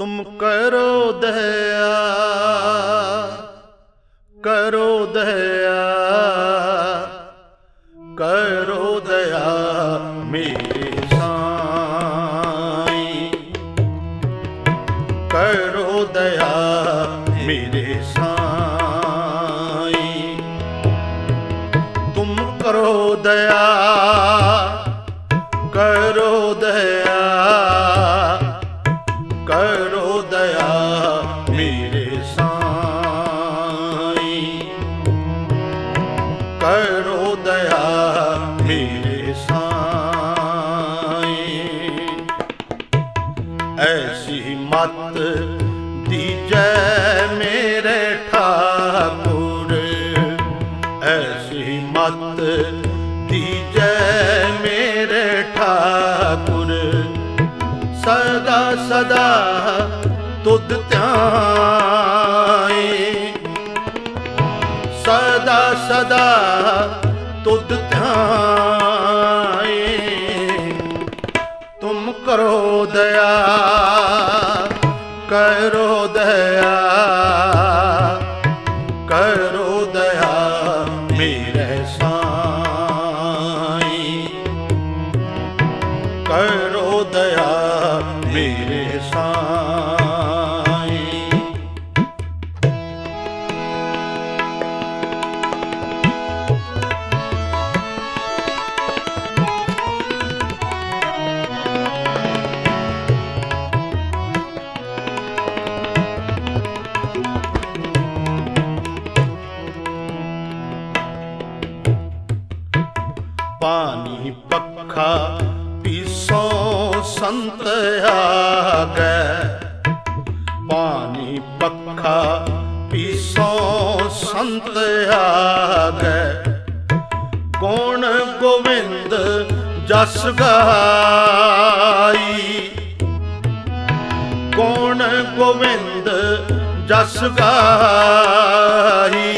तुम करो दया, करो दया, करो दया मेरे साईं, करो दया मेरे साईं। तुम करो दया, करो दया, करो दया मेरे साईं, करो दया मेरे साईं। ऐसी मत दीजै मेरे ठाकुर, ऐसी मत दीजै मेरे ठाकुर। सदा सदा तुध ध्याए, सदा सदा तुध ध्याए। तुम करो दया, करो दया, करो दया मेरे साईं, करो दया मेरे साईं। पानी पखा पीसो संत आगे, पानी पखा पीसो संत आगे। गुण गोविंद जस गाई, गुण गोविंद जस गाई।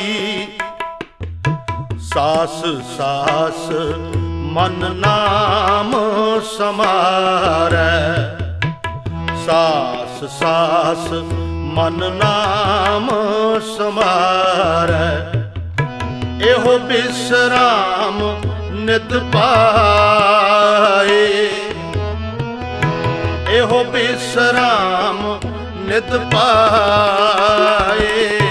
सास सास मन नाम समारै, सास सास मन नाम समारै। एहो विश्राम नित पाए, एहो विश्राम नित पाए।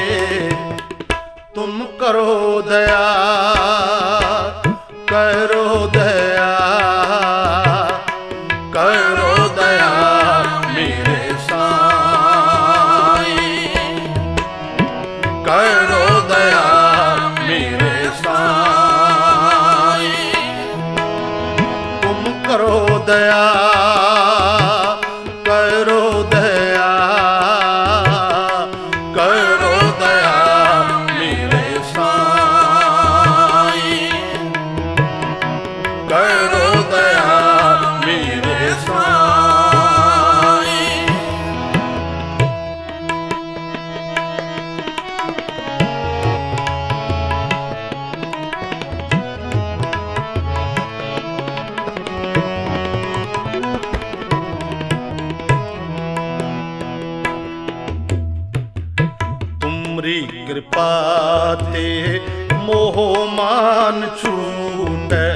तुम करो दया, करो दया, करो दया मेरे साईं, करो दया मेरे साईं। तुम करो दया, करो दया, करो दया मेरे साईं, करो दया मेरे साईं। तुमरी कृपा ते मोह मान छूटै,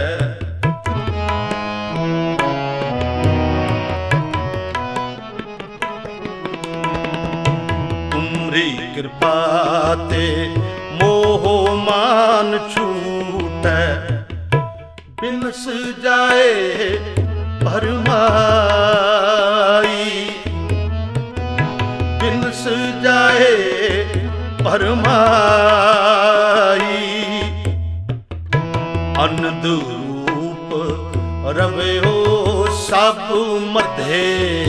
तुमरी कृपा ते मोह मान छूटै। बिनस जाए भरमाई, बिनस जाए भरमाई। अनंद रूप रवे हो सब मधे,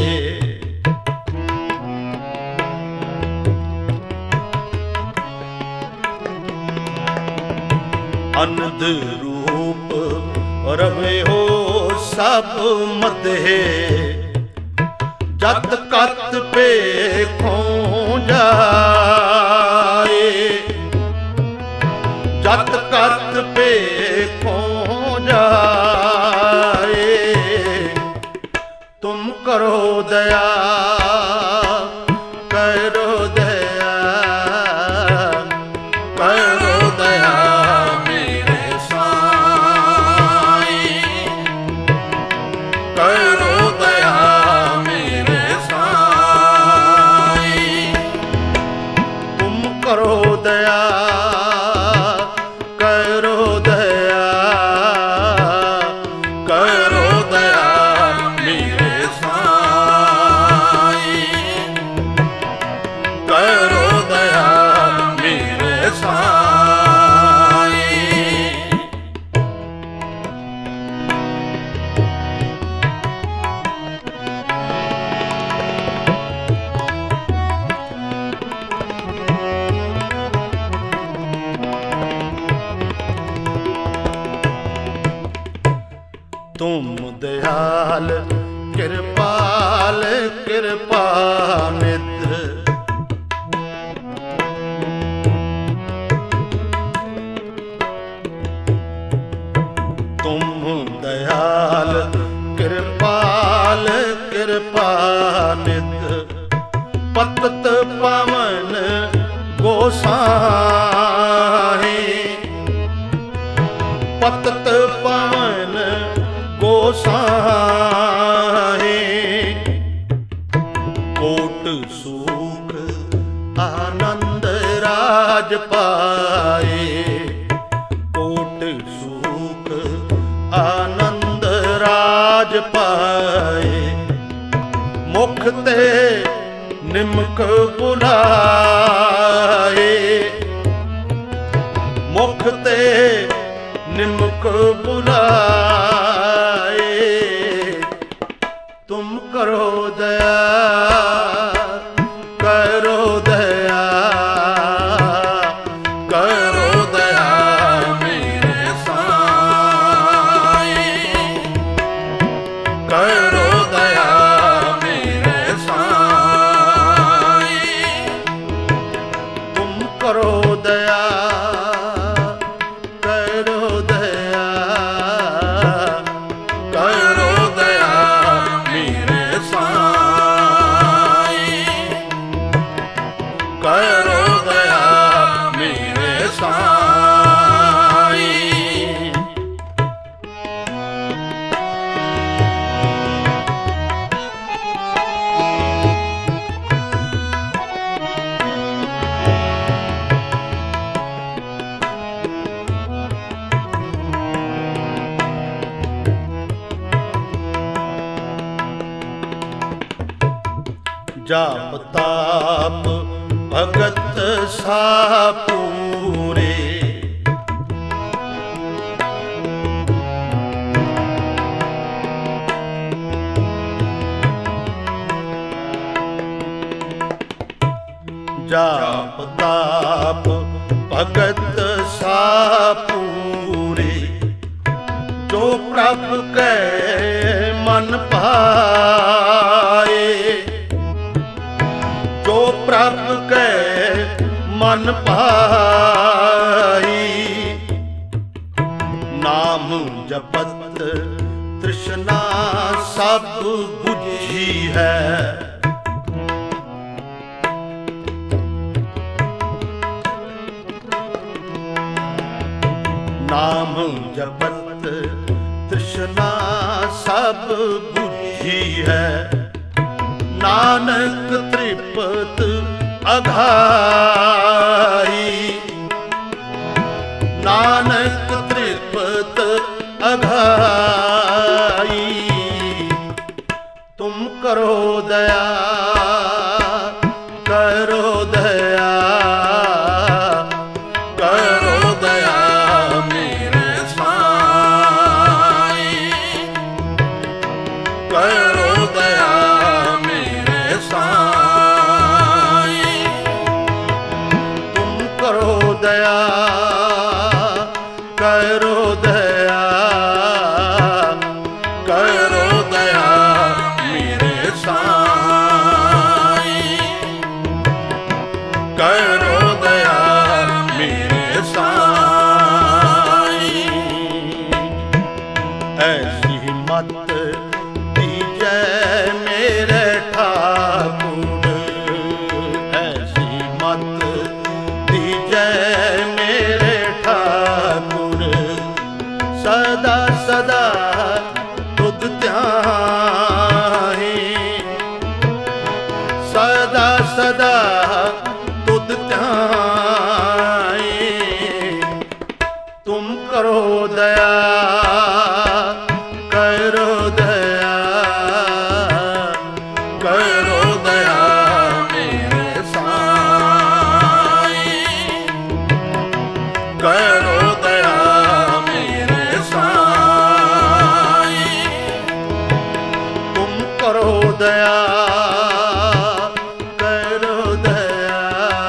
अनंद रूप रवे हो सब मधे। जत कत पेखों जाए, जत कत पेखों जाए। तुम करो दया, तुम दयाल कृपाल कृपा निध। तुम दयाल कृपाल कृपा निध। पतत पावन गोसाई, पतत पावन गोसाई। कोट सुख आनंद राज पाए, कोट सुख आनंद राज पाए। मुख ते निमक बुलाए, मुख ते निमक बुलाए। तुम करो दया करो दया करो दया मेरे साईं, करो दया मेरे साईं। तुम करो दया करो दया करो दया मेरे साईं, करो दया मेरे साईं। जाप ताप भगत सापूरे, जाप ताप भगत सापूरे। जो प्रभ के मन पाए, जो प्रभ के मन पाई। नाम जपत तृष्णा सब बुझी है, नाम जपत तृष्णा सब बुझी है। नानक तृप्त अघाई, नानक तृप्त अघाई। तुम करो दया करो दया करो दया मेरे साईं, करो दया मेरे साईं। तुम करो दया करो दया करो दया मेरे साईं, करो दया मेरे साईं। ऐसी मत दीजै मेरे ठाकुर, ऐसी मत दीजै मेरे ठाकुर। सदा सदा तुध ध्याही, सदा सदा तुध ध्याही। तुम करो दया करो दया करो दया मेरे साईं, करो दया मेरे साईं। तुम करो दया करो दया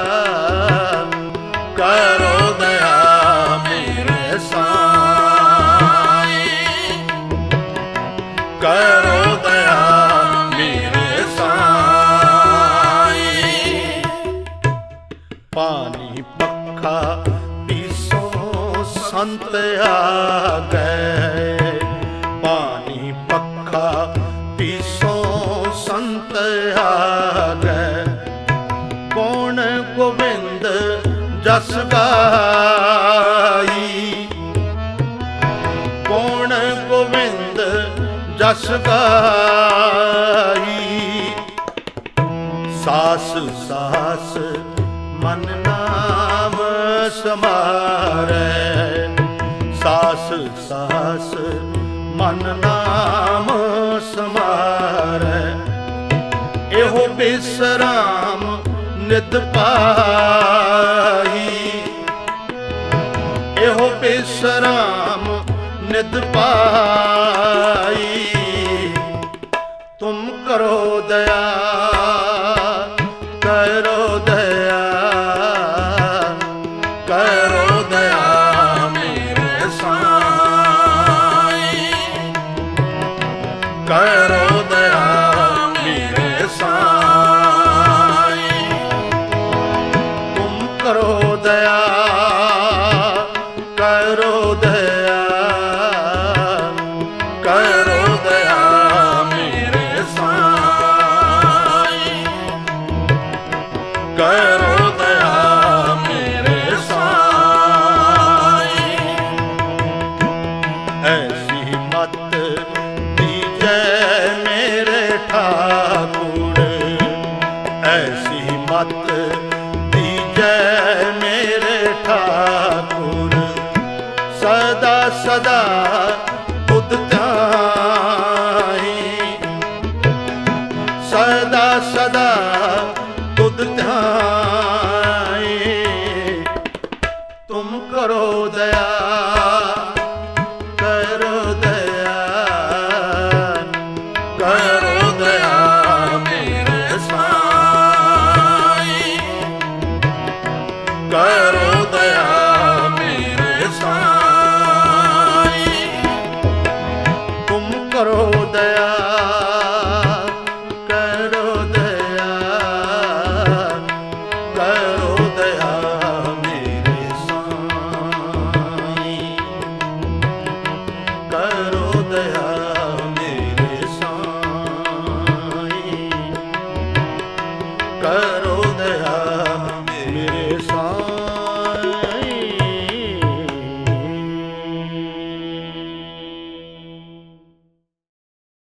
करो दया मेरे साईं, संत आ गए, पानी पक्खा पीसो संत आ गए। कौन गोविंद जस गाई, कौन गोविंद जस गाई। सास सास मन नाम समारे, सास सास मन नाम समारे। एहो बिसराम नित पाई, एहो बिसराम नित पाई। तुम करो दया, करो दया, करो दया मेरे साईं, करो दया मेरे साईं। तुम करो दया, करो दया, करो दया मेरे साईं, करो दया मेरे साईं। ऐसी मत दीजै मेरे ठाकुर, ऐसी मत दीजै मेरे ठाकुर। सदा सदा तुध ध्याई, सदा सदा तुध ध्याई। तुम करो दया, करो दया, करो